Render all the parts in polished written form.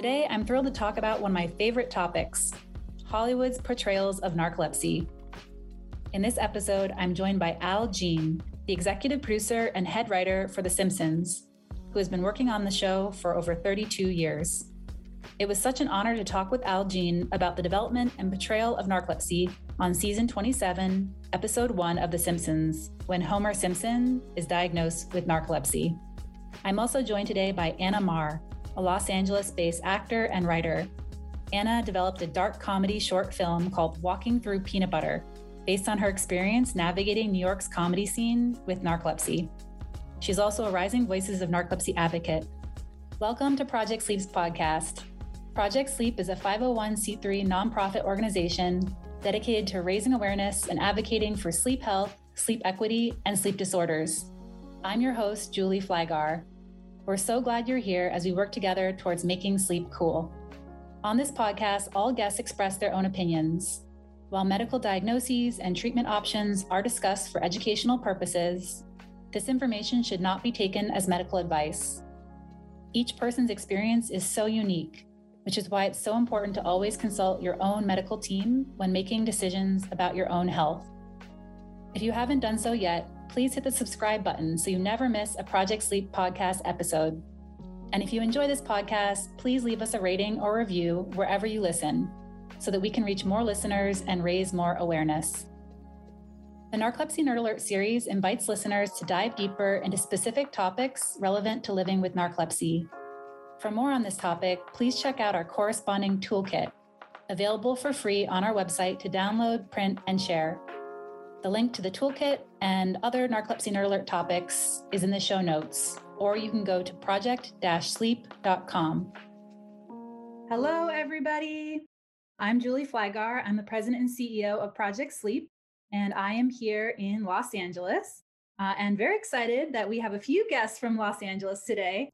Today, I'm thrilled to talk about one of my favorite topics, Hollywood's portrayals of narcolepsy. In this episode, I'm joined by Al Jean, the executive producer and head writer for The Simpsons, who has been working on the show for over 32 years. It was such an honor to talk with Al Jean about the development and portrayal of narcolepsy on season 27, episode 1 of The Simpsons, when Homer Simpson is diagnosed with narcolepsy. I'm also joined today by Anna Marr, a Los Angeles-based actor and writer. Anna developed a dark comedy short film called Walking Through Peanut Butter, based on her experience navigating New York's comedy scene with narcolepsy. She's also a rising Voices of Narcolepsy advocate. Welcome to Project Sleep's podcast. Project Sleep is a 501c3 nonprofit organization dedicated to raising awareness and advocating for sleep health, sleep equity, and sleep disorders. I'm your host, Julie Flygar. We're so glad you're here as we work together towards making sleep cool. On this podcast, all guests express their own opinions. While medical diagnoses and treatment options are discussed for educational purposes, this information should not be taken as medical advice. Each person's experience is so unique, which is why it's so important to always consult your own medical team when making decisions about your own health. If you haven't done so yet, please hit the subscribe button so you never miss a Project Sleep podcast episode. And if you enjoy this podcast, please leave us a rating or review wherever you listen so that we can reach more listeners and raise more awareness. The Narcolepsy Nerd Alert series invites listeners to dive deeper into specific topics relevant to living with narcolepsy. For more on this topic, please check out our corresponding toolkit, available for free on our website to download, print, and share. The link to the toolkit and other Narcolepsy Nerd Alert topics is in the show notes, or you can go to project-sleep.com. Hello, everybody. I'm Julie Flygar. I'm the president and CEO of Project Sleep, and I am here in Los Angeles, and very excited that we have a few guests from Los Angeles today.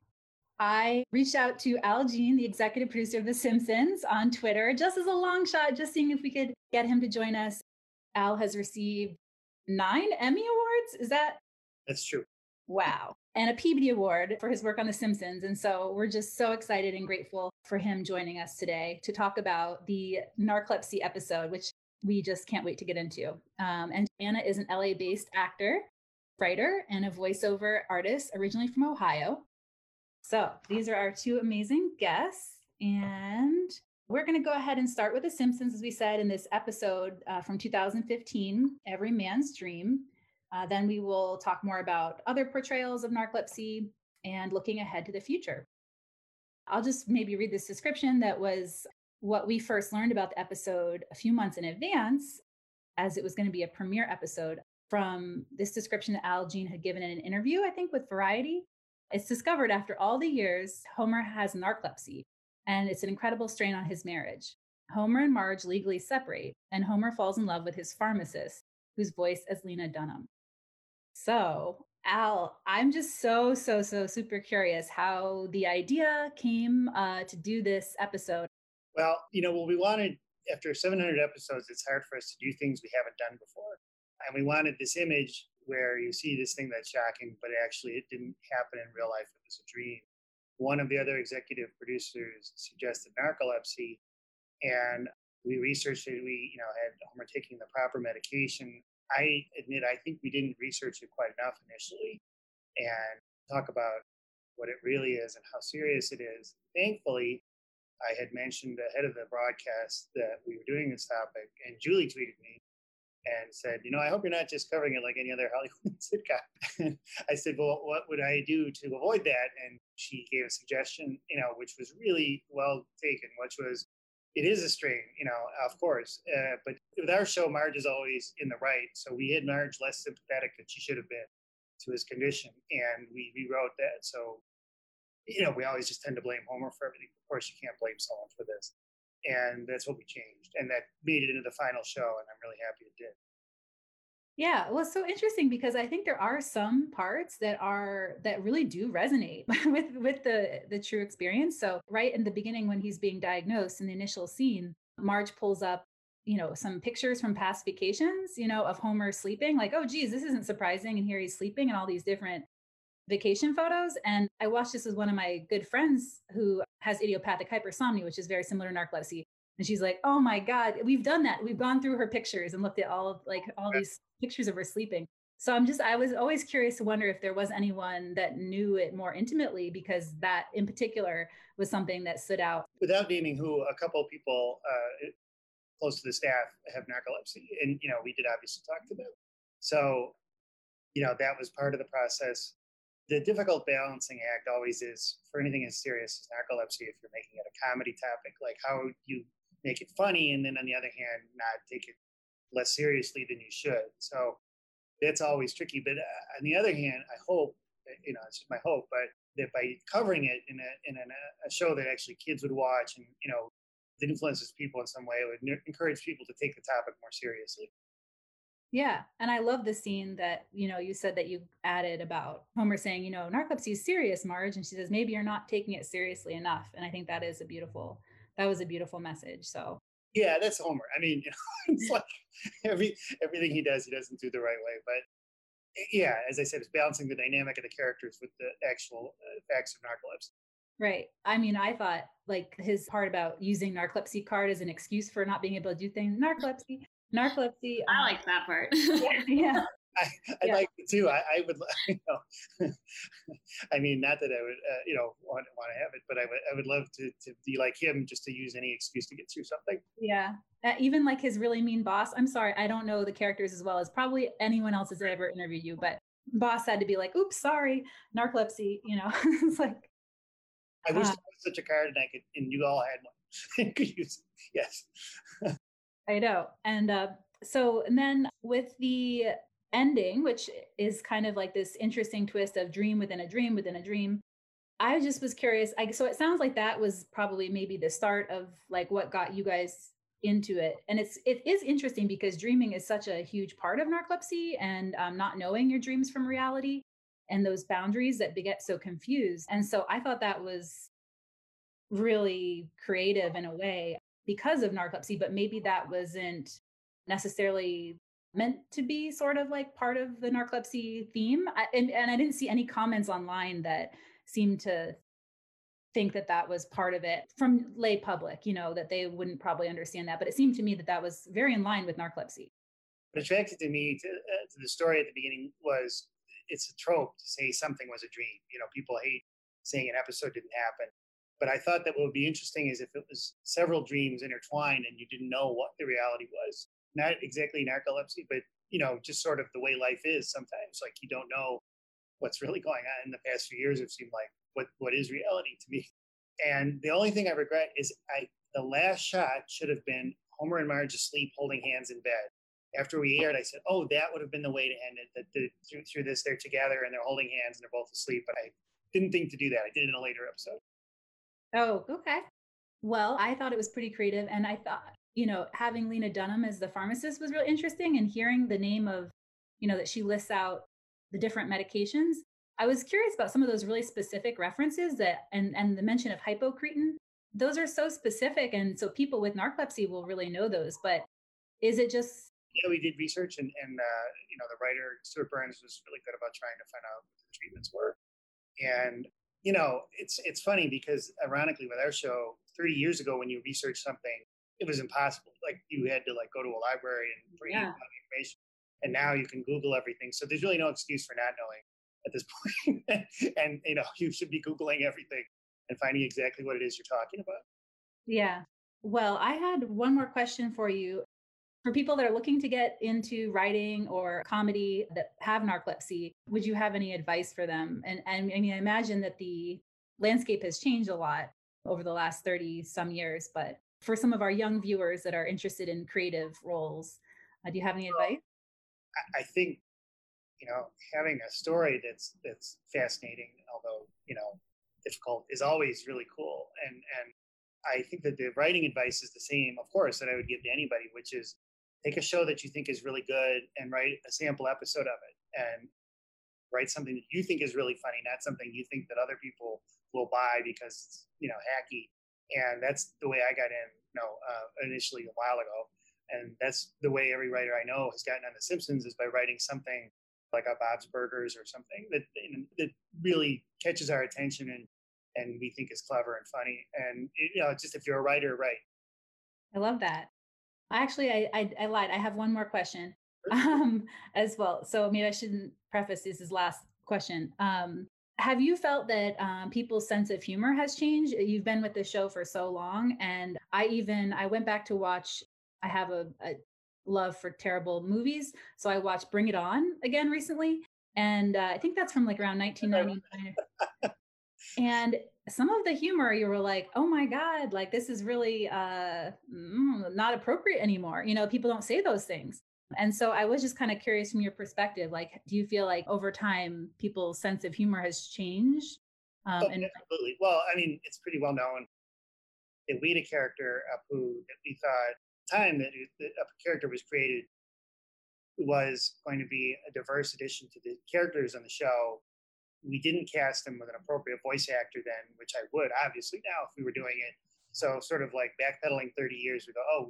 I reached out to Al Jean, the executive producer of The Simpsons, on Twitter, just as a long shot, just seeing if we could get him to join us. Al has received 9 Emmy Awards. That's true. Wow. And a Peabody Award for his work on The Simpsons. And so we're just so excited and grateful for him joining us today to talk about the narcolepsy episode, which we just can't wait to get into. And Anna is an LA-based actor, writer, and a voiceover artist originally from Ohio. So these are our 2 amazing guests. And we're going to go ahead and start with The Simpsons, as we said in this episode from 2015, Every Man's Dream. Then we will talk more about other portrayals of narcolepsy and looking ahead to the future. I'll just maybe read this description that was what we first learned about the episode a few months in advance, as it was going to be a premiere episode, from this description that Al Jean had given in an interview, I think, with Variety. It's discovered after all the years, Homer has narcolepsy, and it's an incredible strain on his marriage. Homer and Marge legally separate, and Homer falls in love with his pharmacist, who's voiced as Lena Dunham. So, Al, I'm just so super curious how the idea came to do this episode. Well, we wanted, after 700 episodes, it's hard for us to do things we haven't done before. And we wanted this image where you see this thing that's shocking, but actually it didn't happen in real life. It was a dream. One of the other executive producers suggested narcolepsy, and we researched it. We, had Homer taking the proper medication. I admit, I think we didn't research it quite enough initially and talk about what it really is and how serious it is. Thankfully, I had mentioned ahead of the broadcast that we were doing this topic, and Julie tweeted me and said, I hope you're not just covering it like any other Hollywood sitcom. And I said, well, what would I do to avoid that? And she gave a suggestion, which was really well taken, which was, it is a strain, of course. But with our show, Marge is always in the right. So we had Marge less sympathetic than she should have been to his condition. And we rewrote that. So, we always just tend to blame Homer for everything. Of course, you can't blame someone for this. And that's what we changed. And that made it into the final show. And I'm really happy it did. Yeah, well, it's so interesting because I think there are some parts that really do resonate with the true experience. So right in the beginning, when he's being diagnosed in the initial scene, Marge pulls up, some pictures from past vacations, of Homer sleeping, like, oh, geez, this isn't surprising. And here he's sleeping, and all these different vacation photos. And I watched this with one of my good friends who has idiopathic hypersomnia, which is very similar to narcolepsy. And she's like, oh my God, we've done that. We've gone through her pictures and looked at all these pictures of her sleeping. So I was always curious to wonder if there was anyone that knew it more intimately, because that in particular was something that stood out. Without naming who, a couple of people close to the staff have narcolepsy. And, we did obviously talk to them. So, that was part of the process. The difficult balancing act always is for anything as serious as narcolepsy, if you're making it a comedy topic, like how you make it funny, and then on the other hand, not take it less seriously than you should. So that's always tricky. But on the other hand, I hope, it's just my hope, but that by covering it in a show that actually kids would watch, and that influences people in some way, it would encourage people to take the topic more seriously. Yeah. And I love the scene that, you said that you added about Homer saying, narcolepsy is serious, Marge. And she says, maybe you're not taking it seriously enough. And I think that was a beautiful message. So yeah, that's Homer. I mean, it's like everything he doesn't do the right way. But yeah, as I said, it's balancing the dynamic of the characters with the actual facts of narcolepsy. Right. I mean, I thought like his part about using narcolepsy card as an excuse for not being able to do things. Narcolepsy. I like that part. Yeah. I like it too. I would, I mean, not that I would, want to have it, but I would love to be like him, just to use any excuse to get through something. Yeah. Even like his really mean boss. I'm sorry, I don't know the characters as well as probably anyone else has ever interviewed you, but boss had to be like, oops, sorry, narcolepsy, It's like, I wish there was such a card and you all had one. Could use it. Yes. I know. And and then with the ending, which is kind of like this interesting twist of dream within a dream within a dream, I just was curious. So it sounds like that was probably maybe the start of like what got you guys into it. And it is interesting because dreaming is such a huge part of narcolepsy, and not knowing your dreams from reality and those boundaries that get so confused. And so I thought that was really creative in a way because of narcolepsy, but maybe that wasn't necessarily meant to be sort of like part of the narcolepsy theme. And I didn't see any comments online that seemed to think that that was part of it from lay public, that they wouldn't probably understand that. But it seemed to me that that was very in line with narcolepsy. What attracted to me to the story at the beginning was it's a trope to say something was a dream. People hate saying an episode didn't happen. But I thought that what would be interesting is if it was several dreams intertwined and you didn't know what the reality was. Not exactly narcolepsy, but, just sort of the way life is sometimes. Like you don't know what's really going on. In the past few years, it seemed like what is reality to me. And the only thing I regret is the last shot should have been Homer and Marge asleep holding hands in bed. After we aired, I said, oh, that would have been the way to end it. That through this, they're together and they're holding hands and they're both asleep. But I didn't think to do that. I did it in a later episode. Oh, okay. Well, I thought it was pretty creative. And I thought, having Lena Dunham as the pharmacist was really interesting, and hearing the name of, that she lists out the different medications. I was curious about some of those really specific references and the mention of hypocretin. Those are so specific. And so people with narcolepsy will really know those. But is it just... Yeah, we did research and the writer, Stuart Burns, was really good about trying to find out what the treatments were. And it's funny because ironically with our show, 30 years ago, when you researched something, it was impossible. Like you had to go to a library and bring out the information. And now you can Google everything. So there's really no excuse for not knowing at this point. And, you should be Googling everything and finding exactly what it is you're talking about. Yeah. Well, I had one more question for you. For people that are looking to get into writing or comedy that have narcolepsy, would you have any advice for them? And I mean, I imagine that the landscape has changed a lot over the last 30 some years, but for some of our young viewers that are interested in creative roles, do you have any advice? I think, having a story that's fascinating, although, difficult, is always really cool. And I think that the writing advice is the same, of course, that I would give to anybody, which is take a show that you think is really good and write a sample episode of it, and write something that you think is really funny, not something you think that other people will buy because it's, hacky. And that's the way I got in, initially a while ago. And that's the way every writer I know has gotten on The Simpsons, is by writing something like a Bob's Burgers or something that really catches our attention and we think is clever and funny. And just if you're a writer, right? I love that. Actually, I lied. I have one more question as well. So maybe I shouldn't preface this as last question. Have you felt that people's sense of humor has changed? You've been with the show for so long, and I went back to watch. I have a love for terrible movies, so I watched Bring It On again recently, and I think that's from like around 1999. And some of the humor, you were like, oh my God, like this is really not appropriate anymore. People don't say those things. And so I was just kind of curious from your perspective, like, do you feel like over time people's sense of humor has changed? Yeah, absolutely. Well, I mean, it's pretty well known that we had a character, Apu, that we thought at the time that a character was created was going to be a diverse addition to the characters on the show. We didn't cast him with an appropriate voice actor then, which I would obviously now if we were doing it. So sort of like backpedaling 30 years, we go, oh,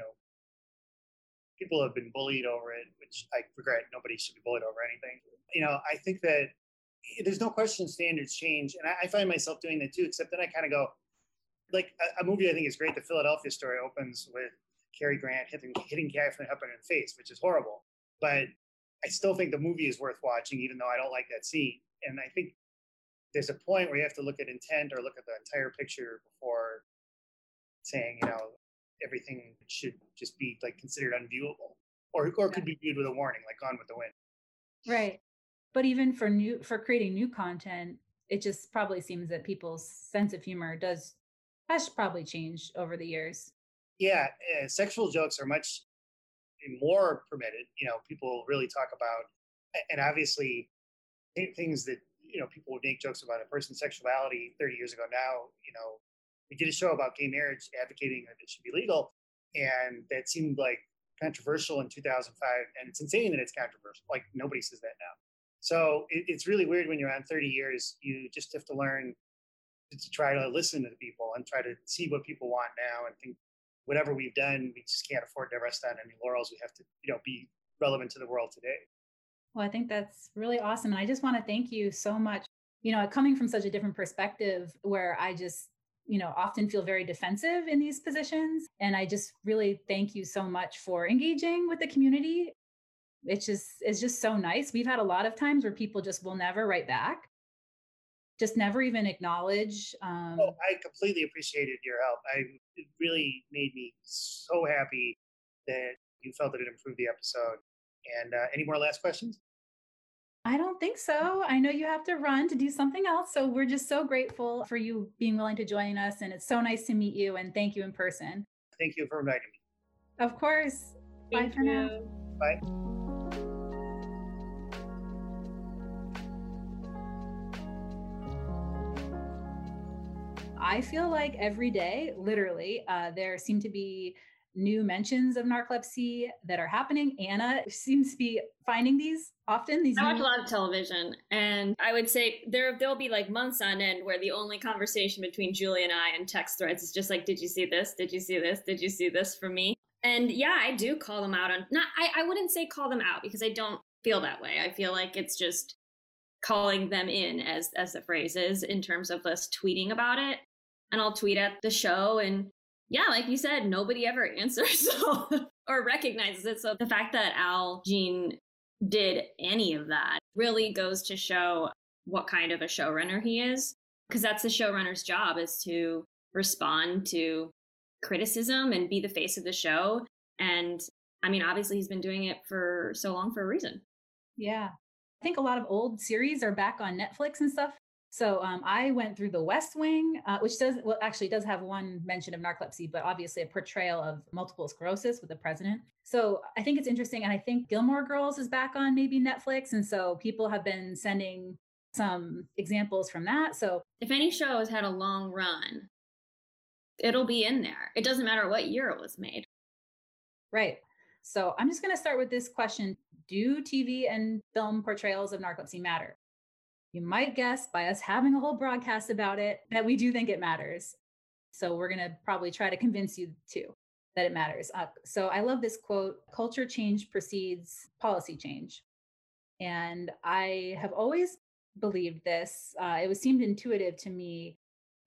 people have been bullied over it, which I regret. Nobody should be bullied over anything. I think that there's no question standards change. And I find myself doing that too, except then I kind of go, like a movie I think is great. The Philadelphia Story opens with Cary Grant hitting Katharine Hepburn in the face, which is horrible. But I still think the movie is worth watching, even though I don't like that scene. And I think there's a point where you have to look at intent or look at the entire picture before saying, everything should just be like considered unviewable or could be viewed with a warning, like Gone with the Wind. Right. But even for creating new content, it just probably seems that people's sense of humor has probably changed over the years. Yeah. Sexual jokes are much more permitted. People really talk about, and obviously things that, people would make jokes about a person's sexuality 30 years ago. Now, we did a show about gay marriage advocating that it should be legal. And that seemed like controversial in 2005. And it's insane that it's controversial. Like nobody says that now. So it's really weird when you're on 30 years, you just have to learn to try to listen to the people and try to see what people want now and think whatever we've done, we just can't afford to rest on any laurels. We have to, be relevant to the world today. Well, I think that's really awesome. And I just want to thank you so much, coming from such a different perspective where I just, often feel very defensive in these positions. And I just really thank you so much for engaging with the community. It's just so nice. We've had a lot of times where people just will never write back, just never even acknowledge. I completely appreciated your help. It really made me so happy that you felt that it improved the episode. And any more last questions? I don't think so. I know you have to run to do something else. So we're just so grateful for you being willing to join us. And it's so nice to meet you and thank you in person. Thank you for inviting me. Of course. Bye for now. Bye. I feel like every day, literally, there seem to be new mentions of narcolepsy that are happening. Anna seems to be finding these often. I watch a lot of television, and I would say there'll be like months on end where the only conversation between Julie and I in text threads is just like, did you see this? Did you see this? Did you see this from me? And yeah, I do call them out on, I wouldn't say call them out because I don't feel that way. I feel like it's just calling them in as the phrase is in terms of us tweeting about it. And I'll tweet at the show and yeah, like you said, nobody ever answers or recognizes it. So the fact that Al Jean did any of that really goes to show what kind of a showrunner he is, because that's the showrunner's job, is to respond to criticism and be the face of the show. And I mean, obviously he's been doing it for so long for a reason. Yeah. I think a lot of old series are back on Netflix and stuff. So I went through The West Wing, which does have one mention of narcolepsy, but obviously a portrayal of multiple sclerosis with the president. So I think it's interesting. And I think Gilmore Girls is back on maybe Netflix. And so people have been sending some examples from that. So if any show has had a long run, it'll be in there. It doesn't matter what year it was made. Right. So I'm just going to start with this question. Do TV and film portrayals of narcolepsy matter? You might guess by us having a whole broadcast about it that we do think it matters. So we're going to probably try to convince you too that it matters. So I love this quote: culture change precedes policy change. And I have always believed this. It seemed intuitive to me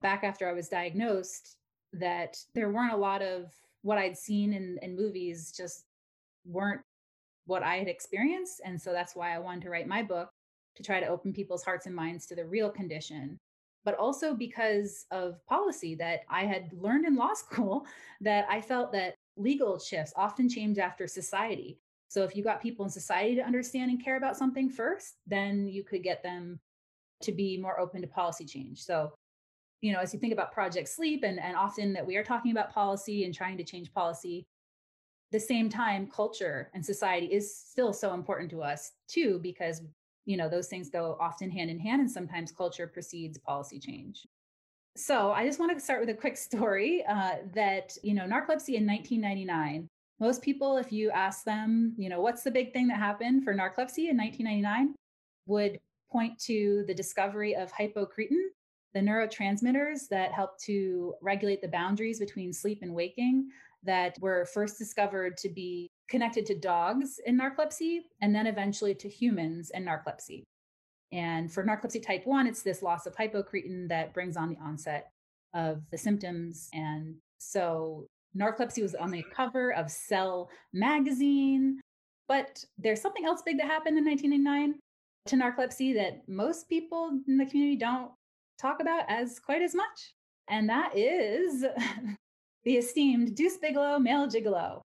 back after I was diagnosed that there weren't a lot of what I'd seen in movies just weren't what I had experienced. And so that's why I wanted to write my book to try to open people's hearts and minds to the real condition. But also because of policy that I had learned in law school, that I felt that legal shifts often change after society. So if you got people in society to understand and care about something first, then you could get them to be more open to policy change. So, as you think about Project Sleep and often that we are talking about policy and trying to change policy, the same time, culture and society is still so important to us too, because those things go often hand in hand, and sometimes culture precedes policy change. So I just want to start with a quick story that narcolepsy in 1999. Most people, if you ask them, what's the big thing that happened for narcolepsy in 1999, would point to the discovery of hypocretin, the neurotransmitters that help to regulate the boundaries between sleep and waking, that were first discovered to be connected to dogs in narcolepsy and then eventually to humans in narcolepsy. And for narcolepsy type 1, it's this loss of hypocretin that brings on the onset of the symptoms. And so narcolepsy was on the cover of Cell magazine. But there's something else big that happened in 1999 to narcolepsy that most people in the community don't talk about as quite as much. And that is the esteemed Deuce Bigalow, Male Gigolo.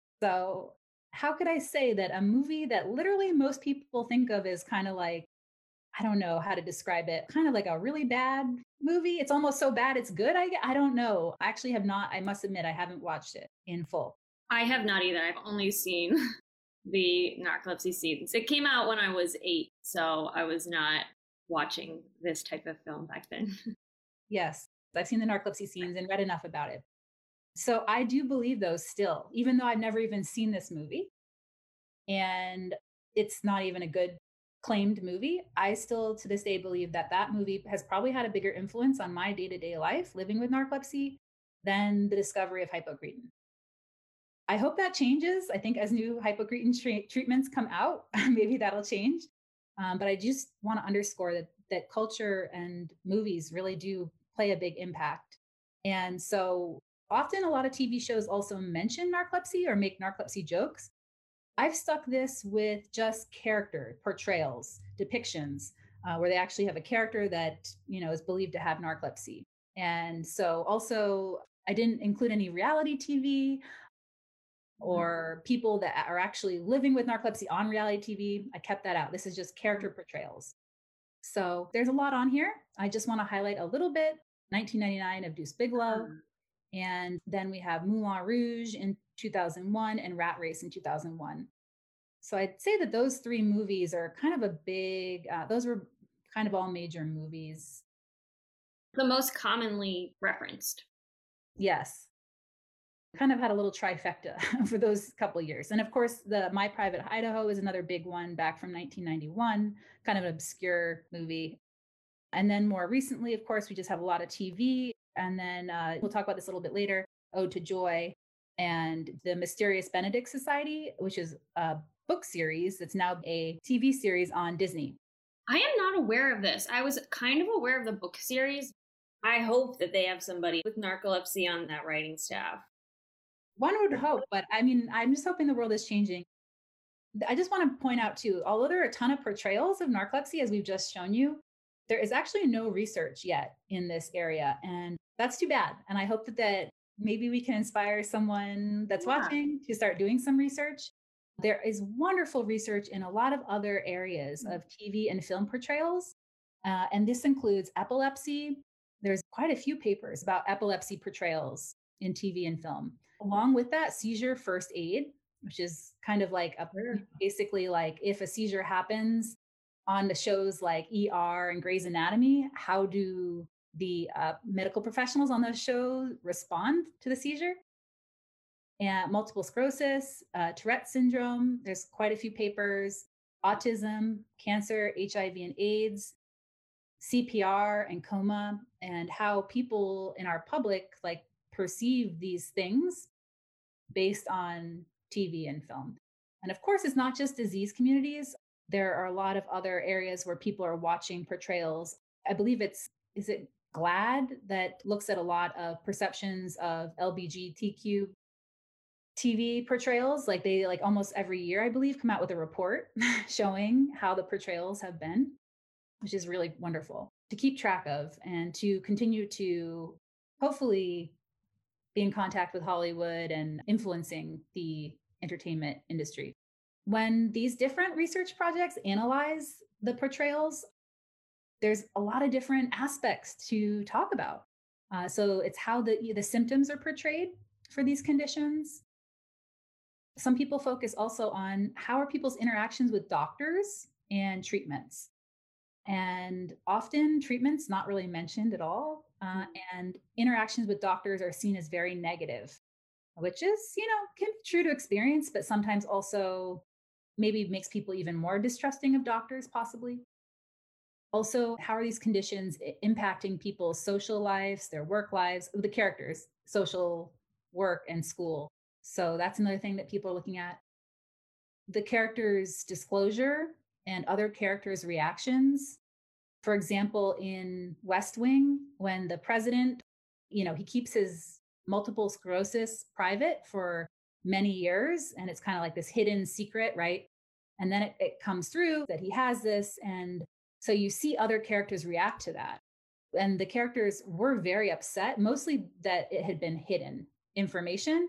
So how could I say that a movie that literally most people think of as kind of like, I don't know how to describe it, kind of like a really bad movie. It's almost so bad it's good. I don't know. I actually have not, I must admit, I haven't watched it in full. I have not either. I've only seen the narcolepsy scenes. It came out when I was 8, so I was not watching this type of film back then. Yes, I've seen the narcolepsy scenes and read enough about it. So I do believe those still, even though I've never even seen this movie and it's not even a good claimed movie. I still to this day believe that that movie has probably had a bigger influence on my day-to-day life living with narcolepsy than the discovery of hypocretin. I hope that changes. I think as new hypocretin treatments come out, maybe that'll change. But I just want to underscore that culture and movies really do play a big impact. And so often a lot of TV shows also mention narcolepsy or make narcolepsy jokes. I've stuck this with just character portrayals, depictions, where they actually have a character that, is believed to have narcolepsy. And so also, I didn't include any reality TV or people that are actually living with narcolepsy on reality TV. I kept that out. This is just character portrayals. So there's a lot on here. I just want to highlight a little bit. 1999 of Deuce Bigalow. And then we have Moulin Rouge in 2001 and Rat Race in 2001. So I'd say that those three movies are kind of a big, those were kind of all major movies. The most commonly referenced. Yes. Kind of had a little trifecta for those couple of years. And of course, the My Private Idaho is another big one back from 1991, kind of an obscure movie. And then more recently, of course, we just have a lot of TV. And then we'll talk about this a little bit later, Ode to Joy and the Mysterious Benedict Society, which is a book series that's now a TV series on Disney. I am not aware of this. I was kind of aware of the book series. I hope that they have somebody with narcolepsy on that writing staff. One would hope, but I mean, I'm just hoping the world is changing. I just want to point out too, although there are a ton of portrayals of narcolepsy, as we've just shown you, there is actually no research yet in this area. And that's too bad. And I hope that maybe we can inspire someone that's watching to start doing some research. There is wonderful research in a lot of other areas of TV and film portrayals. And this includes epilepsy. There's quite a few papers about epilepsy portrayals in TV and film. Along with that, seizure first aid, which is kind of like basically like if a seizure happens on the shows like ER and Grey's Anatomy, how do the medical professionals on those shows respond to the seizure? And multiple sclerosis, Tourette syndrome, there's quite a few papers, autism, cancer, HIV and AIDS, CPR and coma, and how people in our public like perceive these things based on TV and film. And of course, it's not just disease communities. There are a lot of other areas where people are watching portrayals. I believe is it GLAAD that looks at a lot of perceptions of LGBTQ TV portrayals. Like they like almost every year, I believe, come out with a report showing how the portrayals have been, which is really wonderful to keep track of and to continue to hopefully be in contact with Hollywood and influencing the entertainment industry. When these different research projects analyze the portrayals, there's a lot of different aspects to talk about. So it's how the symptoms are portrayed for these conditions. Some people focus also on how are people's interactions with doctors and treatments. And often treatments not really mentioned at all. And interactions with doctors are seen as very negative, which is, can be true to experience, but sometimes also maybe makes people even more distrusting of doctors, possibly. Also, how are these conditions impacting people's social lives, their work lives, the characters, social, work, and school? So that's another thing that people are looking at. The characters' disclosure and other characters' reactions. For example, in West Wing, when the president, he keeps his multiple sclerosis private for many years, and it's kind of like this hidden secret, right? And then it comes through that he has this. And so you see other characters react to that. And the characters were very upset, mostly that it had been hidden information,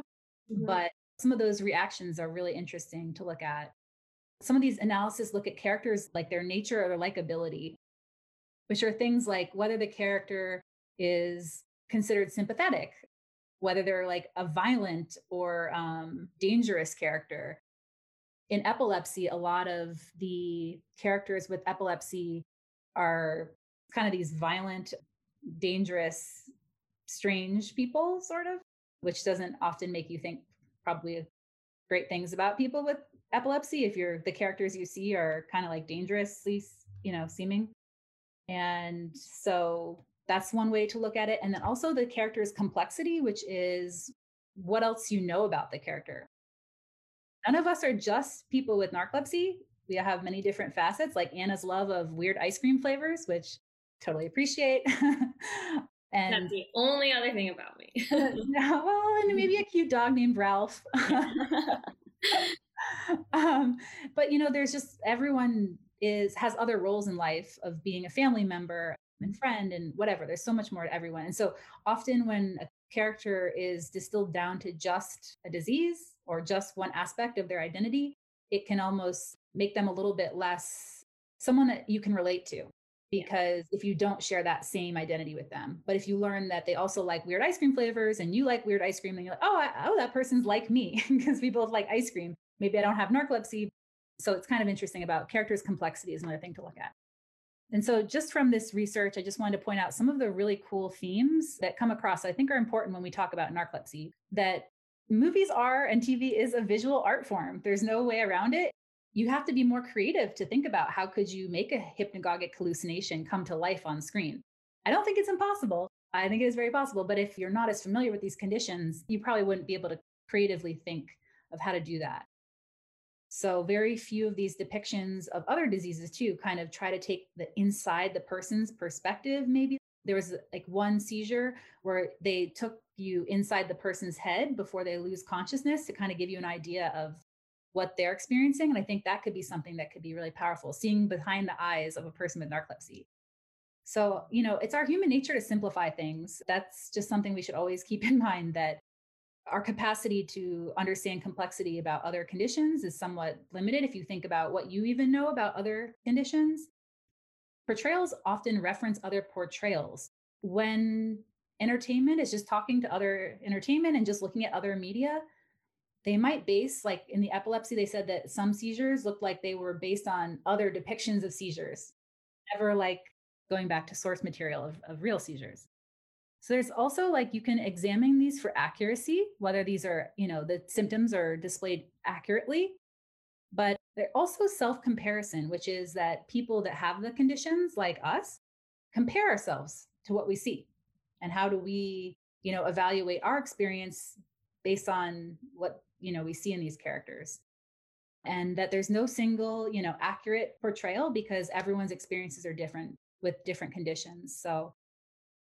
but some of those reactions are really interesting to look at. Some of these analyses look at characters like their nature or their likability, which are things like whether the character is considered sympathetic, whether they're like a violent or dangerous character. In epilepsy, a lot of the characters with epilepsy are kind of these violent, dangerous, strange people, sort of, which doesn't often make you think probably great things about people with epilepsy if the characters you see are kind of like dangerously, seeming. And so that's one way to look at it. And then also the character's complexity, which is what else you know about the character. None of us are just people with narcolepsy. We have many different facets, like Anna's love of weird ice cream flavors, which totally appreciate. And that's the only other thing about me. Well, and maybe a cute dog named Ralph. But there's just everyone has other roles in life of being a family member and friend and whatever. There's so much more to everyone. And so often when a character is distilled down to just a disease or just one aspect of their identity, it can almost make them a little bit less someone that you can relate to. Because if you don't share that same identity with them, but if you learn that they also like weird ice cream flavors and you like weird ice cream, then you're like, oh, that person's like me because we both like ice cream. Maybe I don't have narcolepsy. So it's kind of interesting about characters' complexity is another thing to look at. And so just from this research, I just wanted to point out some of the really cool themes that come across, I think are important when we talk about narcolepsy, that movies are and TV is a visual art form. There's no way around it. You have to be more creative to think about how could you make a hypnagogic hallucination come to life on screen. I don't think it's impossible. I think it is very possible. But if you're not as familiar with these conditions, you probably wouldn't be able to creatively think of how to do that. So very few of these depictions of other diseases too kind of try to take the inside the person's perspective. Maybe there was like one seizure where they took you inside the person's head before they lose consciousness to kind of give you an idea of what they're experiencing. And I think that could be something that could be really powerful, seeing behind the eyes of a person with narcolepsy. So, it's our human nature to simplify things. That's just something we should always keep in mind, that our capacity to understand complexity about other conditions is somewhat limited if you think about what you even know about other conditions. Portrayals often reference other portrayals. When entertainment is just talking to other entertainment and just looking at other media, they might base, like in the epilepsy, they said that some seizures looked like they were based on other depictions of seizures, never like going back to source material of real seizures. So there's also like, you can examine these for accuracy, whether these are, the symptoms are displayed accurately, but they're also self-comparison, which is that people that have the conditions like us compare ourselves to what we see. And how do we, evaluate our experience based on what, we see in these characters. And that there's no single, accurate portrayal because everyone's experiences are different with different conditions. So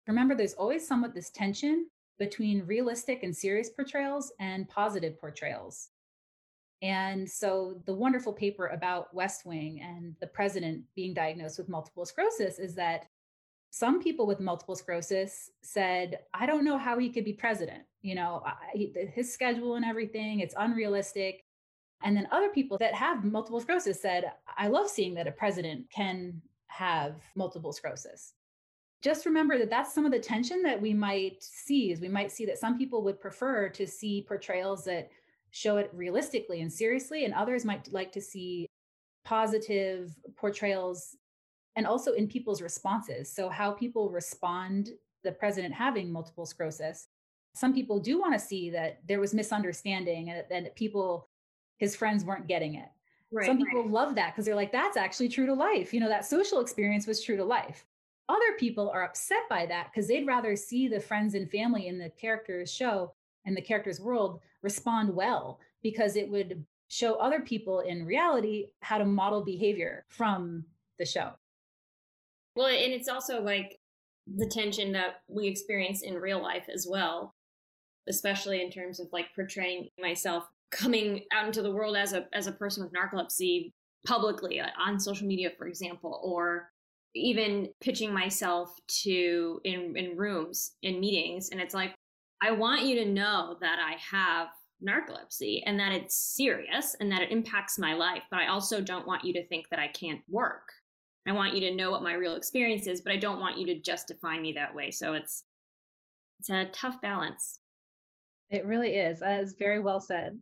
Remember, there's always somewhat this tension between realistic and serious portrayals and positive portrayals. And so the wonderful paper about West Wing and the president being diagnosed with multiple sclerosis is that some people with multiple sclerosis said, I don't know how he could be president. His schedule and everything, it's unrealistic. And then other people that have multiple sclerosis said, I love seeing that a president can have multiple sclerosis. Just remember that that's some of the tension that we might see. Is we might see that some people would prefer to see portrayals that show it realistically and seriously, and others might like to see positive portrayals, and also in people's responses. So how people respond, the president having multiple sclerosis. Some people do want to see that there was misunderstanding and that people, his friends weren't getting it. Right, some people love that because they're like, that's actually true to life. That social experience was true to life. Other people are upset by that because they'd rather see the friends and family in the character's show and the character's world respond well, because it would show other people in reality how to model behavior from the show. Well, and it's also like the tension that we experience in real life as well, especially in terms of like portraying myself coming out into the world as a person with narcolepsy publicly on social media, for example, or even pitching myself to in rooms, in meetings. And it's like, I want you to know that I have narcolepsy and that it's serious and that it impacts my life. But I also don't want you to think that I can't work. I want you to know what my real experience is, but I don't want you to just define me that way. So it's a tough balance. It really is. That is very well said.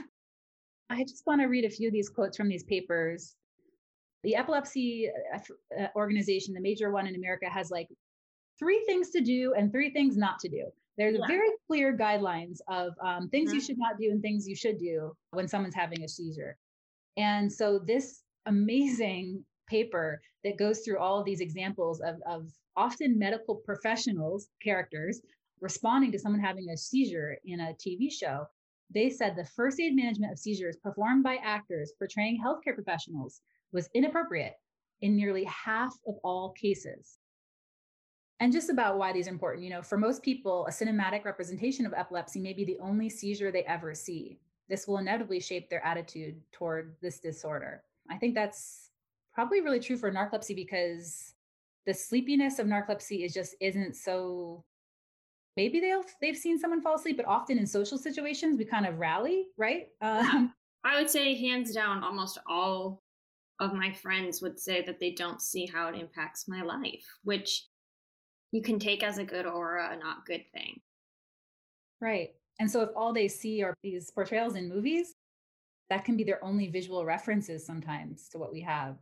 I just want to read a few of these quotes from these papers. The epilepsy organization, the major one in America, has like 3 things to do and 3 things not to do. There's very clear guidelines of things you should not do and things you should do when someone's having a seizure. And so this amazing paper that goes through all of these examples of often medical professionals, characters, responding to someone having a seizure in a TV show. They said the first aid management of seizures performed by actors portraying healthcare professionals was inappropriate in nearly half of all cases. And just about why these are important, for most people, a cinematic representation of epilepsy may be the only seizure they ever see. This will inevitably shape their attitude toward this disorder. I think that's probably really true for narcolepsy, because the sleepiness of narcolepsy isn't so. Maybe they've seen someone fall asleep, but often in social situations, we kind of rally, right? I would say hands down, almost all of my friends would say that they don't see how it impacts my life, which you can take as a good or a not good thing. Right. And so if all they see are these portrayals in movies, that can be their only visual references sometimes to what we have.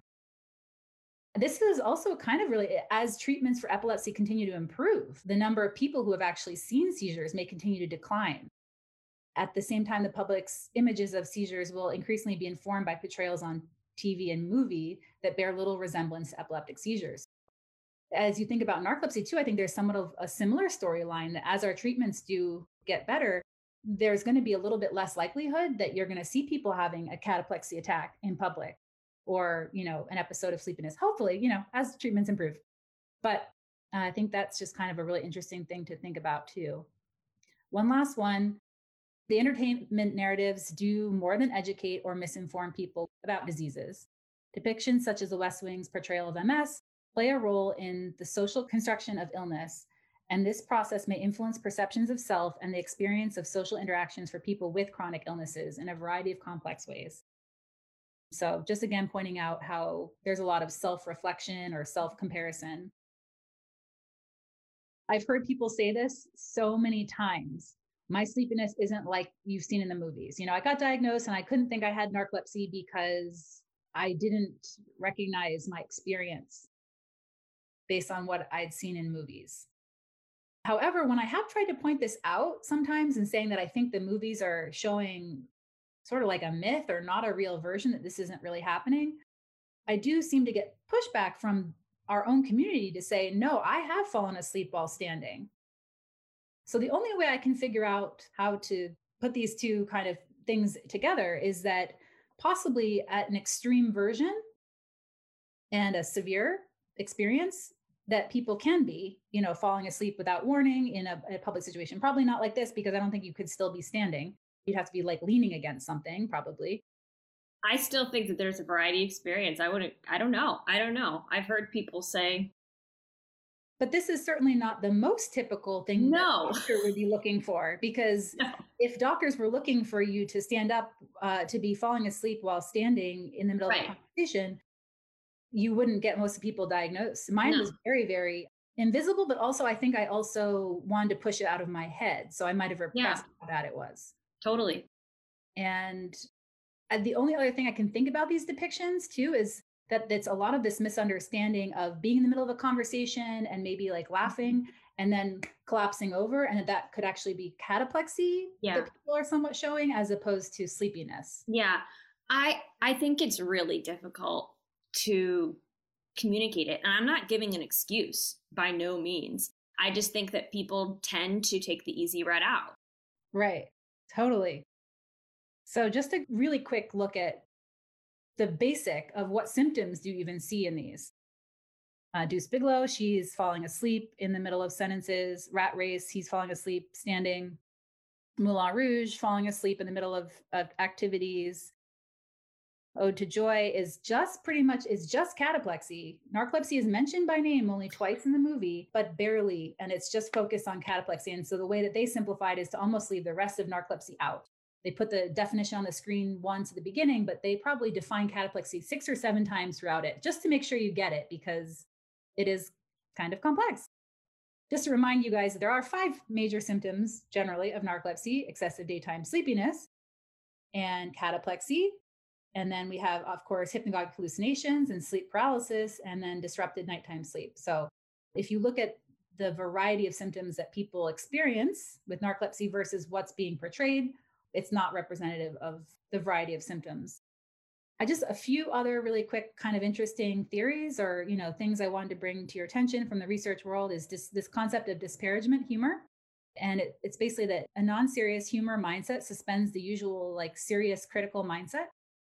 This is also kind of really, as treatments for epilepsy continue to improve, the number of people who have actually seen seizures may continue to decline. At the same time, the public's images of seizures will increasingly be informed by portrayals on TV and movie that bear little resemblance to epileptic seizures. As you think about narcolepsy too, I think there's somewhat of a similar storyline that as our treatments do get better, there's going to be a little bit less likelihood that you're going to see people having a cataplexy attack in public, or, an episode of sleepiness, hopefully, as treatments improve. But I think that's just kind of a really interesting thing to think about too. One last one. The entertainment narratives do more than educate or misinform people about diseases. Depictions such as The West Wing's portrayal of MS play a role in the social construction of illness, and this process may influence perceptions of self and the experience of social interactions for people with chronic illnesses in a variety of complex ways. So just again, pointing out how there's a lot of self-reflection or self-comparison. I've heard people say this so many times. My sleepiness isn't like you've seen in the movies. I got diagnosed and I couldn't think I had narcolepsy because I didn't recognize my experience based on what I'd seen in movies. However, when I have tried to point this out sometimes and saying that I think the movies are showing sort of like a myth or not a real version, that this isn't really happening, I do seem to get pushback from our own community to say, no, I have fallen asleep while standing. So the only way I can figure out how to put these two kind of things together is that possibly at an extreme version and a severe experience, that people can be, falling asleep without warning in a public situation. Probably not like this, because I don't think you could still be standing. You'd have to be like leaning against something, probably. I still think that there's a variety experience. I don't know. I've heard people say. But this is certainly not the most typical thing that No. a doctor would be looking for, because No. if doctors were looking for you to stand up, to be falling asleep while standing in the middle of a conversation, you wouldn't get most people diagnosed. Mine was very, very invisible, but also I think I also wanted to push it out of my head. So I might have repressed how bad it was. Totally. And the only other thing I can think about these depictions too is that it's a lot of this misunderstanding of being in the middle of a conversation and maybe like laughing and then collapsing over, and that could actually be cataplexy that people are somewhat showing, as opposed to sleepiness. Yeah. I think it's really difficult to communicate it. And I'm not giving an excuse, by no means. I just think that people tend to take the easy route out. Right. Totally. So just a really quick look at the basic of what symptoms do you even see in these. Deuce Bigalow, she's falling asleep in the middle of sentences. Rat Race, he's falling asleep standing. Moulin Rouge, falling asleep in the middle of activities. Ode to Joy is just cataplexy. Narcolepsy is mentioned by name only twice in the movie, but barely, and it's just focused on cataplexy. And so the way that they simplified is to almost leave the rest of narcolepsy out. They put the definition on the screen once at the beginning, but they probably define cataplexy 6 or 7 times throughout it, just to make sure you get it, because it is kind of complex. Just to remind you guys, there are 5 major symptoms generally of narcolepsy: excessive daytime sleepiness and cataplexy. And then we have, of course, hypnagogic hallucinations and sleep paralysis, and then disrupted nighttime sleep. So if you look at the variety of symptoms that people experience with narcolepsy versus what's being portrayed, it's not representative of the variety of symptoms. Just a few other really quick kind of interesting theories or, things I wanted to bring to your attention from the research world is this concept of disparagement humor. And it's basically that a non-serious humor mindset suspends the usual like serious critical mindset.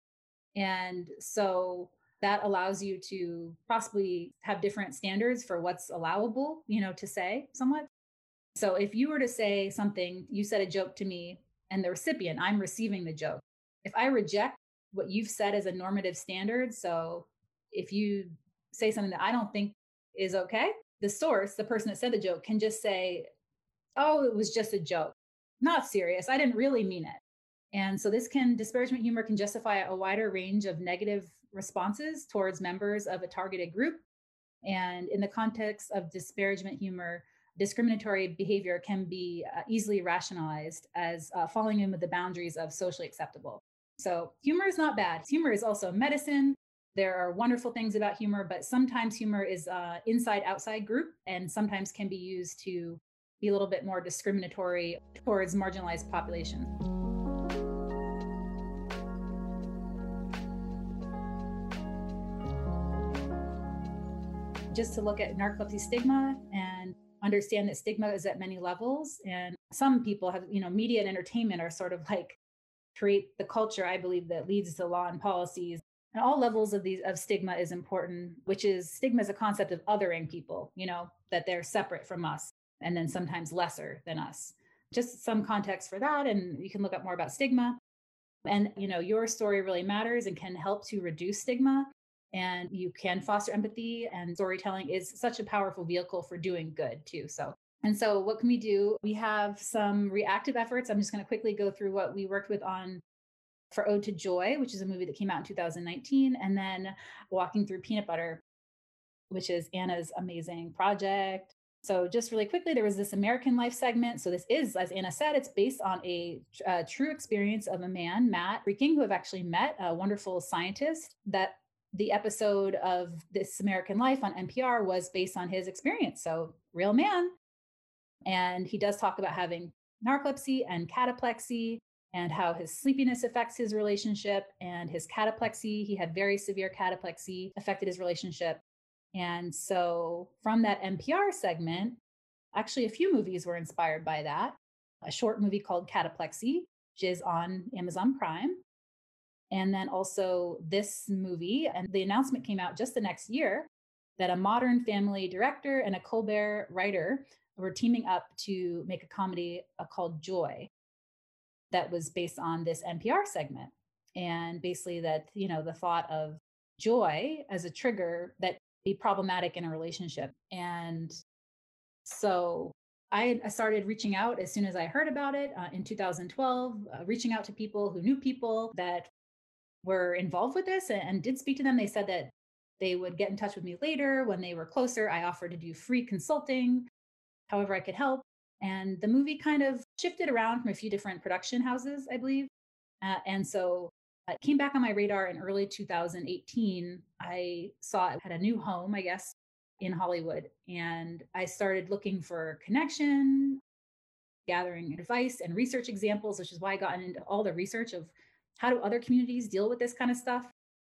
And so that allows you to possibly have different standards for what's allowable, to say somewhat. So if you were to say something, you said a joke to me, and the recipient, I'm receiving the joke. If I reject what you've said as a normative standard, so if you say something that I don't think is okay, the source, the person that said the joke, can just say, oh, it was just a joke. Not serious. I didn't really mean it. And so disparagement humor can justify a wider range of negative responses towards members of a targeted group. And in the context of disparagement humor, discriminatory behavior can be easily rationalized as falling in with the boundaries of socially acceptable. So humor is not bad. Humor is also medicine. There are wonderful things about humor, but sometimes humor is inside-outside group, and sometimes can be used to be a little bit more discriminatory towards marginalized populations. Just to look at narcolepsy stigma and understand that stigma is at many levels. And some people have, media and entertainment are sort of like create the culture, I believe, that leads to law and policies. And all levels of stigma is important, which is stigma is a concept of othering people, that they're separate from us and then sometimes lesser than us. Just some context for that. And you can look up more about stigma. And, your story really matters and can help to reduce stigma. And you can foster empathy, and storytelling is such a powerful vehicle for doing good too. So what can we do? We have some reactive efforts. I'm just going to quickly go through what we worked with on for Ode to Joy, which is a movie that came out in 2019, and then Walking Through Peanut Butter, which is Anna's amazing project. So just really quickly, there was this American Life segment. So this is, as Anna said, it's based on a true experience of a man, Matt Freaking, who I've actually met, a wonderful scientist. That the episode of This American Life on NPR was based on his experience. So real man. And he does talk about having narcolepsy and cataplexy and how his sleepiness affects his relationship, and his cataplexy, he had very severe cataplexy, affected his relationship. And so from that NPR segment, actually a few movies were inspired by that. A short movie called Cataplexy, which is on Amazon Prime. And then also this movie, and the announcement came out just the next year, that a Modern Family director and a Colbert writer were teaming up to make a comedy called Joy that was based on this NPR segment. And basically that, the thought of joy as a trigger that be problematic in a relationship. And so I started reaching out as soon as I heard about it in 2012, reaching out to people who knew people that were involved with this and did speak to them. They said that they would get in touch with me later when they were closer. I offered to do free consulting, however I could help. And the movie kind of shifted around from a few different production houses, I believe. And so it came back on my radar in early 2018. I saw it had a new home, I guess, in Hollywood. And I started looking for connection, gathering advice and research examples, which is why I got into all the research of how do other communities deal with this kind of stuff.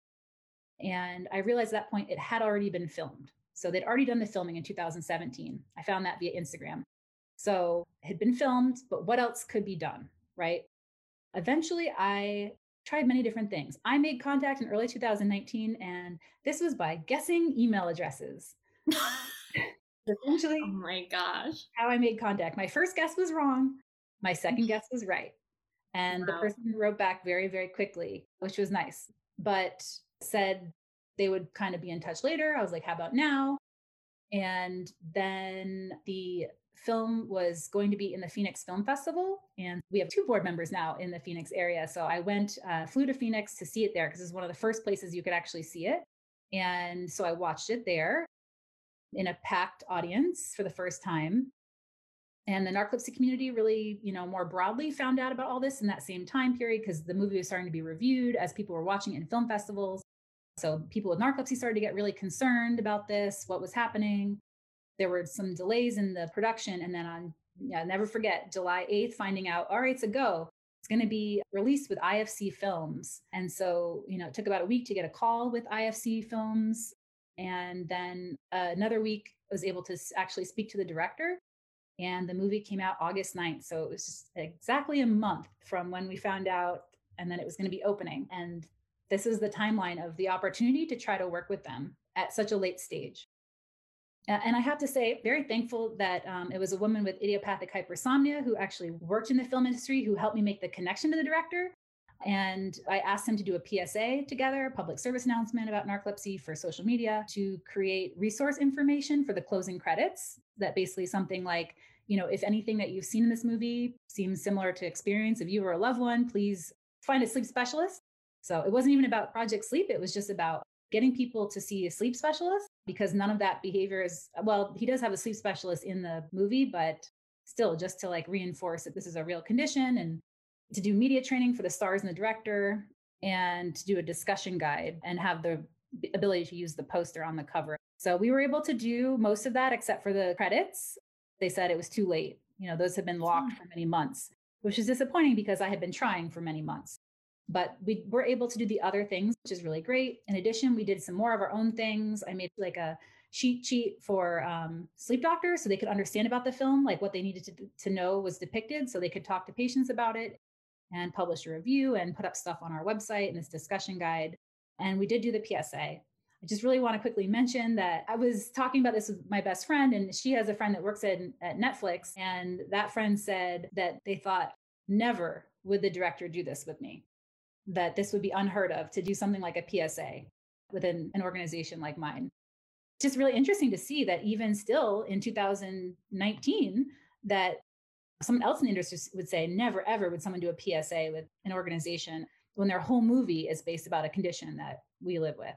And I realized at that point it had already been filmed. So they'd already done the filming in 2017. I found that via Instagram. So it had been filmed, but what else could be done, right? Eventually, I tried many different things. I made contact in early 2019, and this was by guessing email addresses. Essentially, oh my gosh, how I made contact. My first guess was wrong. My second guess was right. And the person wrote back very, very quickly, which was nice, but said they would kind of be in touch later. I was like, how about now? And then the film was going to be in the Phoenix Film Festival. And we have 2 board members now in the Phoenix area. So I flew to Phoenix to see it there because it's one of the first places you could actually see it. And so I watched it there in a packed audience for the first time. And the narcolepsy community really, more broadly found out about all this in that same time period because the movie was starting to be reviewed as people were watching it in film festivals. So people with narcolepsy started to get really concerned about this, what was happening. There were some delays in the production. And then I'll never forget, July 8th, finding out, all right, it's a go. It's going to be released with IFC Films. And so, it took about a week to get a call with IFC Films. And then another week, I was able to actually speak to the director. And the movie came out August 9th. So it was just exactly a month from when we found out and then it was going to be opening. And this is the timeline of the opportunity to try to work with them at such a late stage. And I have to say, very thankful that it was a woman with idiopathic hypersomnia who actually worked in the film industry who helped me make the connection to the director. And I asked him to do a PSA together, a public service announcement about narcolepsy for social media, to create resource information for the closing credits. That basically something like, if anything that you've seen in this movie seems similar to experience of you or a loved one, please find a sleep specialist. So it wasn't even about Project Sleep. It was just about getting people to see a sleep specialist because none of that behavior is, well, he does have a sleep specialist in the movie, but still just to reinforce that this is a real condition and to do media training for the stars and the director and to do a discussion guide and have the ability to use the poster on the cover. So we were able to do most of that except for the credits. They said it was too late. Those had been locked for many months, which is disappointing because I had been trying for many months. But we were able to do the other things, which is really great. In addition, we did some more of our own things. I made a cheat sheet for sleep doctors so they could understand about the film, what they needed to know was depicted so they could talk to patients about it and publish a review and put up stuff on our website and this discussion guide. And we did do the PSA. I just really want to quickly mention that I was talking about this with my best friend, and she has a friend that works at Netflix. And that friend said that they thought, never would the director do this with me, that this would be unheard of to do something like a PSA within an organization like mine. It's just really interesting to see that even still in 2019, that someone else in the industry would say, never, ever would someone do a PSA with an organization when their whole movie is based about a condition that we live with.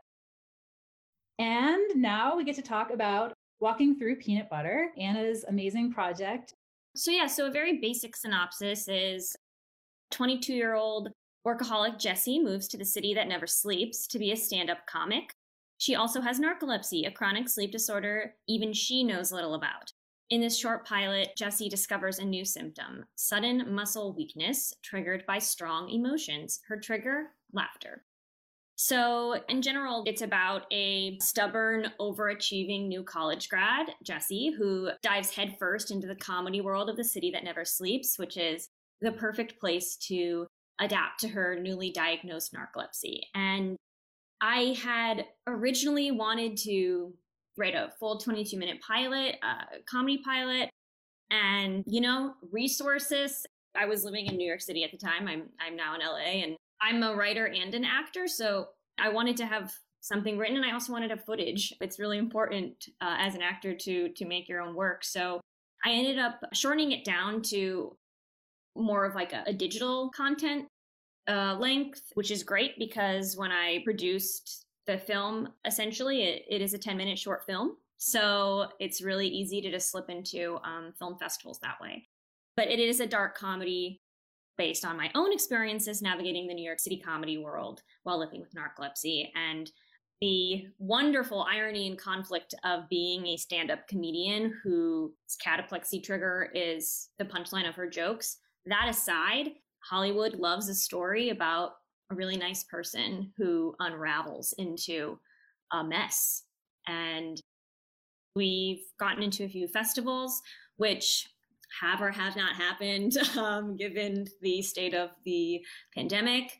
And now we get to talk about Walking Through Peanut Butter, Anna's amazing project. So a very basic synopsis is 22-year-old workaholic Jessie moves to the city that never sleeps to be a stand-up comic. She also has narcolepsy, a chronic sleep disorder even she knows little about. In this short pilot, Jessie discovers a new symptom, sudden muscle weakness triggered by strong emotions. Her trigger, laughter. So in general, it's about a stubborn, overachieving new college grad, Jessie, who dives headfirst into the comedy world of the city that never sleeps, which is the perfect place to adapt to her newly diagnosed narcolepsy. And I had originally wanted to write a full 22-minute pilot, comedy pilot, and, resources. I was living in New York City at the time. I'm now in LA, and I'm a writer and an actor. So I wanted to have something written, and I also wanted to have footage. It's really important as an actor to make your own work. So I ended up shortening it down to more of like a digital content length, which is great because when I produced the film, essentially it is a 10-minute short film. So it's really easy to just slip into film festivals that way. But it is a dark comedy based on my own experiences navigating the New York City comedy world while living with narcolepsy, and the wonderful irony and conflict of being a stand-up comedian whose cataplexy trigger is the punchline of her jokes. That aside, Hollywood loves a story about a really nice person who unravels into a mess. And we've gotten into a few festivals, which have or have not happened, given the state of the pandemic.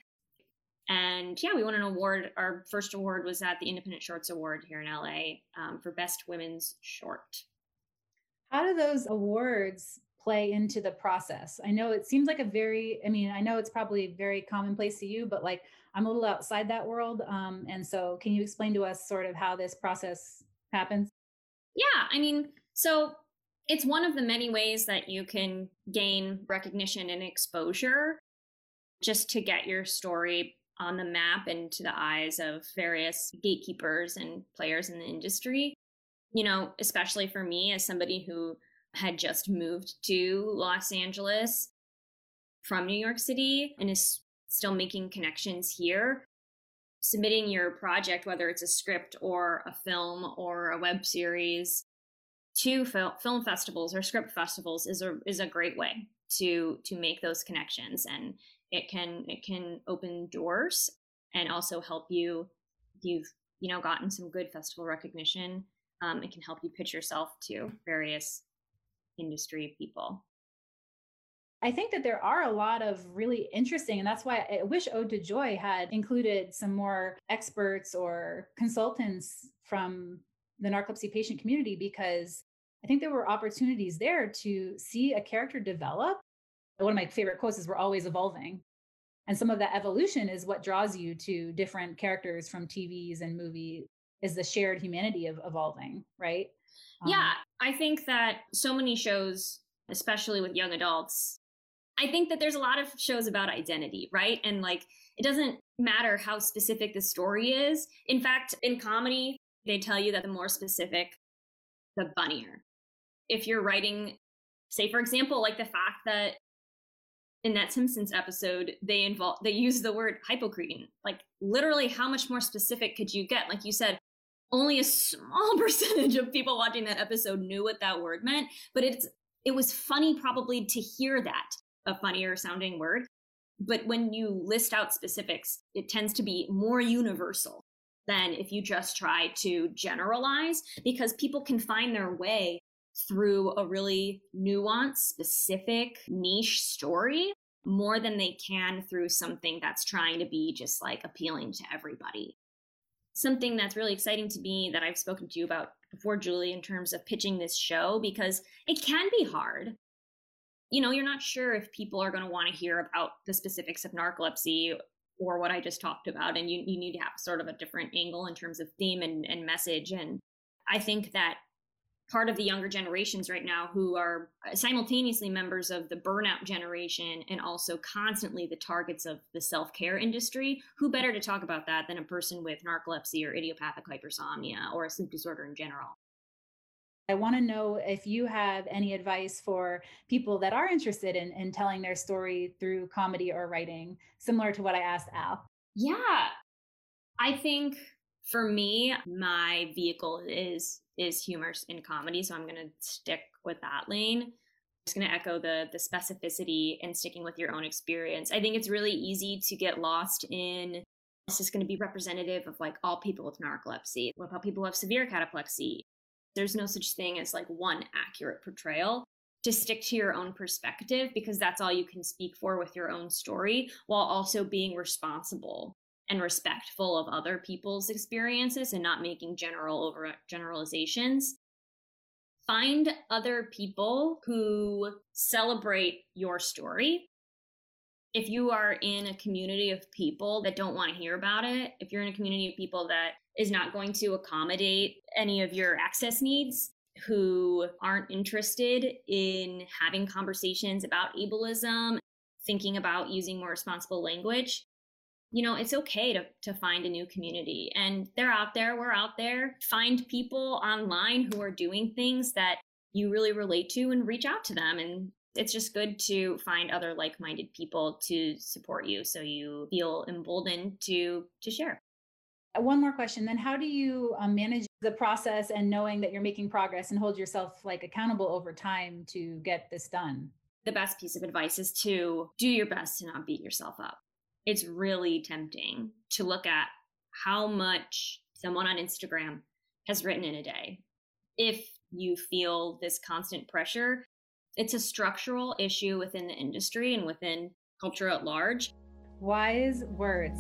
And yeah, we won an award. Our first award was at the Independent Shorts Award here in LA for Best Women's Short. How do those awards play into the process? I know it seems like I know it's probably very commonplace to you, but like I'm a little outside that world. And so can you explain to us sort of how this process happens? Yeah, so it's one of the many ways that you can gain recognition and exposure just to get your story on the map and to the eyes of various gatekeepers and players in the industry. Especially for me as somebody who had just moved to Los Angeles from New York City and is still making connections here. Submitting your project, whether it's a script or a film or a web series, to film festivals or script festivals is a great way to make those connections, and it can open doors and also help you if you've gotten some good festival recognition. It can help you pitch yourself to various industry people. I think that there are a lot of really interesting, and that's why I wish Ode to Joy had included some more experts or consultants from the narcolepsy patient community, because I think there were opportunities there to see a character develop. One of my favorite quotes is, "We're always evolving." And some of that evolution is what draws you to different characters from TVs and movies, is the shared humanity of evolving, right? Yeah, I think that so many shows, especially with young adults, I think that there's a lot of shows about identity, right? And like, it doesn't matter how specific the story is. In fact, in comedy, they tell you that the more specific, the funnier. If you're writing, say, for example, like the fact that in that Simpsons episode, they use the word hypocretin. Like, literally, how much more specific could you get? Like you said, only a small percentage of people watching that episode knew what that word meant, but it was funny probably to hear that, a funnier sounding word. But when you list out specifics, it tends to be more universal than if you just try to generalize, because people can find their way through a really nuanced, specific, niche story more than they can through something that's trying to be just like appealing to everybody. Something that's really exciting to me that I've spoken to you about before, Julie, in terms of pitching this show, because it can be hard. You're not sure if people are going to want to hear about the specifics of narcolepsy or what I just talked about, and you need to have sort of a different angle in terms of theme and message. And I think that part of the younger generations right now, who are simultaneously members of the burnout generation and also constantly the targets of the self-care industry, who better to talk about that than a person with narcolepsy or idiopathic hypersomnia or a sleep disorder in general? I want to know if you have any advice for people that are interested in telling their story through comedy or writing, similar to what I asked Al. Yeah, I think for me, my vehicle is humor in comedy, so I'm going to stick with that lane. I'm just going to echo the specificity and sticking with your own experience. I think it's really easy to get lost in, this is going to be representative of like all people with narcolepsy. What about people who have severe cataplexy? There's no such thing as like one accurate portrayal. Just stick to your own perspective, because that's all you can speak for with your own story, while also being responsible and respectful of other people's experiences and not making generalizations. Find other people who celebrate your story. If you are in a community of people that don't want to hear about it, if you're in a community of people that is not going to accommodate any of your access needs, who aren't interested in having conversations about ableism, thinking about using more responsible language, it's okay to find a new community. And they're out there, we're out there. Find people online who are doing things that you really relate to and reach out to them. And it's just good to find other like-minded people to support you so you feel emboldened to share. One more question, then how do you manage the process and knowing that you're making progress and hold yourself accountable over time to get this done? The best piece of advice is to do your best to not beat yourself up. It's really tempting to look at how much someone on Instagram has written in a day. If you feel this constant pressure, it's a structural issue within the industry and within culture at large. Wise words.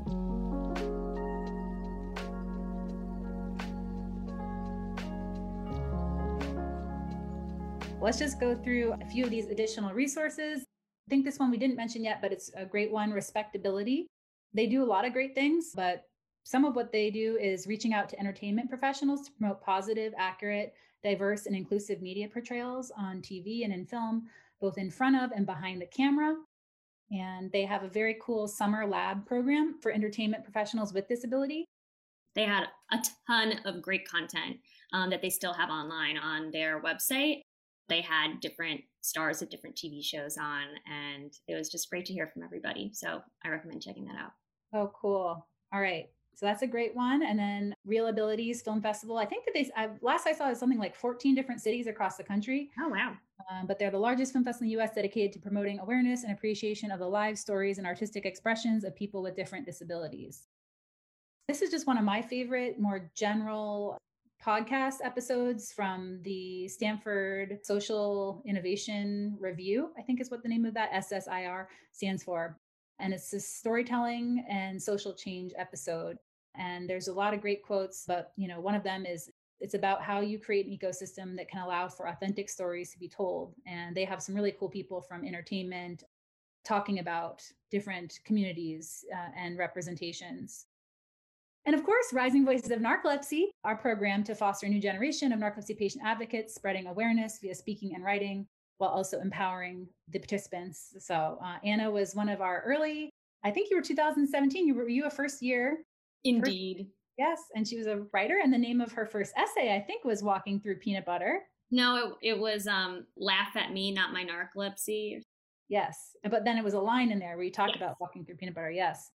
Let's just go through a few of these additional resources. I think this one we didn't mention yet, but it's a great one, Respectability. They do a lot of great things, but some of what they do is reaching out to entertainment professionals to promote positive, accurate, diverse, and inclusive media portrayals on TV and in film, both in front of and behind the camera. And they have a very cool summer lab program for entertainment professionals with disability. They had a ton of great content that they still have online on their website. They had different stars of different TV shows on, and it was just great to hear from everybody. So I recommend checking that out. Oh, cool. All right. So that's a great one. And then Real Abilities Film Festival. I think that last I saw is something like 14 different cities across the country. Oh, wow. But they're the largest film festival in the U.S. dedicated to promoting awareness and appreciation of the lives, stories, and artistic expressions of people with different disabilities. This is just one of my favorite, more general podcast episodes from the Stanford Social Innovation Review, I think is what the name of that SSIR stands for. And it's a storytelling and social change episode. And there's a lot of great quotes, but one of them is, it's about how you create an ecosystem that can allow for authentic stories to be told. And they have some really cool people from entertainment talking about different communities and representations. And of course, Rising Voices of Narcolepsy, our program to foster a new generation of narcolepsy patient advocates, spreading awareness via speaking and writing, while also empowering the participants. So Anna was one of our early, I think you were 2017, were you a first year? Indeed. Yes, and she was a writer, and the name of her first essay, I think, was Walking Through Peanut Butter. No, it was Laugh at Me, Not My Narcolepsy. Yes, but then it was a line in there where you talked about walking through peanut butter, yes.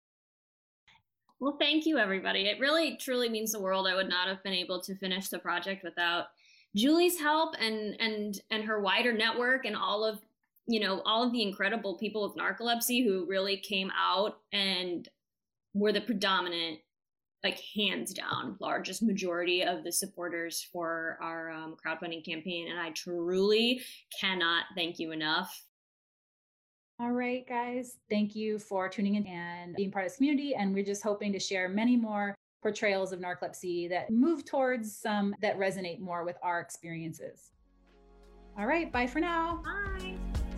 Well, thank you, everybody. It really, truly means the world. I would not have been able to finish the project without Julie's help and her wider network and all of the incredible people with narcolepsy who really came out and were the predominant, hands down, largest majority of the supporters for our crowdfunding campaign. And I truly cannot thank you enough. All right, guys, thank you for tuning in and being part of this community. And we're just hoping to share many more portrayals of narcolepsy that move towards some that resonate more with our experiences. All right, bye for now. Bye.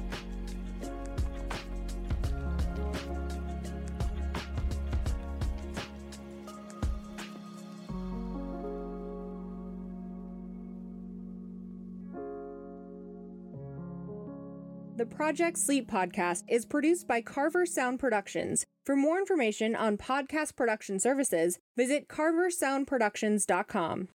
The Project Sleep podcast is produced by Carver Sound Productions. For more information on podcast production services, visit carversoundproductions.com.